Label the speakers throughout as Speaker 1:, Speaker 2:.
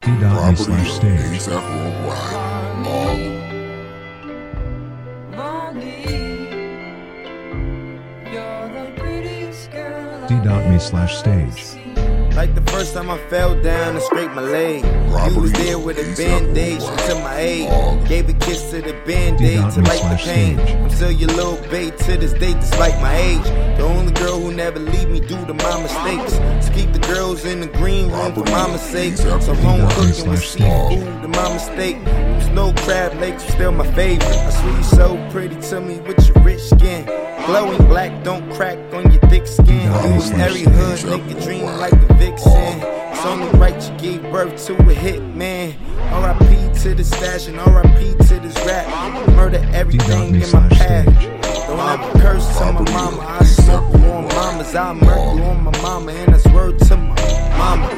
Speaker 1: D.me/stage.
Speaker 2: ASAP Worldwide.
Speaker 1: D.me/stage.
Speaker 3: Like the first time I fell down and scraped my leg. You was there with a bandage until my aid. Gave a kiss to the band-aid to like the pain. I'm still your little babe to this day despite my age. The only girl who never leave me due to my mistakes. So keep the girls in the green room for mama's sake. So home cooking with seafood to my mistake. There's no crab legs, you're still my favorite. I swear you're so pretty to me with your rich skin. Glowing black, don't crack on your thick skin. You was every hood, nigga dream like a vixen. It's only right you gave birth to a hit, man. R.I.P. to the stash and R.I.P. to this rap. Murder everything in my path. Don't ever curse to my mama. I smoke on mamas. I murder on my mama, and that's word to my mama.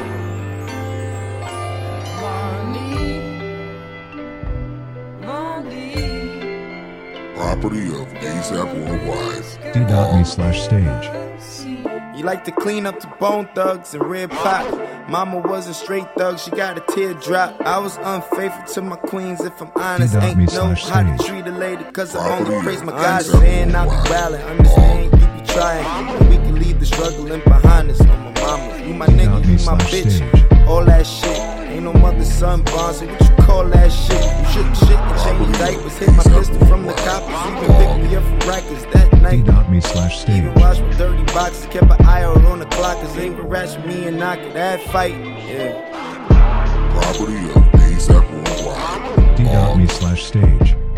Speaker 2: Property of ASAP Worldwide.
Speaker 1: D.me/stage.
Speaker 3: You like to clean up the Bone Thugs and Red Pop. Mama wasn't straight thug, she got a teardrop. I was unfaithful to my queens, if I'm honest. Ain't know how to treat a lady, cause I only praise my God. Saying out the rally, understand you be trying. And we can leave the struggling behind us. On my mama, you my nigga, you my bitch. All that shit, ain't no mother son bond, so what you call that shit? You shook shit and changed diapers. Hit my pistol from the coppers, even picked me up from Rikers that night.
Speaker 1: D.me/stage.
Speaker 3: Even watched with dirty boxes, kept an eye out on the clock, cause they would ratchet me and knock it, that fight, yeah.
Speaker 2: Property of ASAP Worldwide.
Speaker 1: D.me/stage.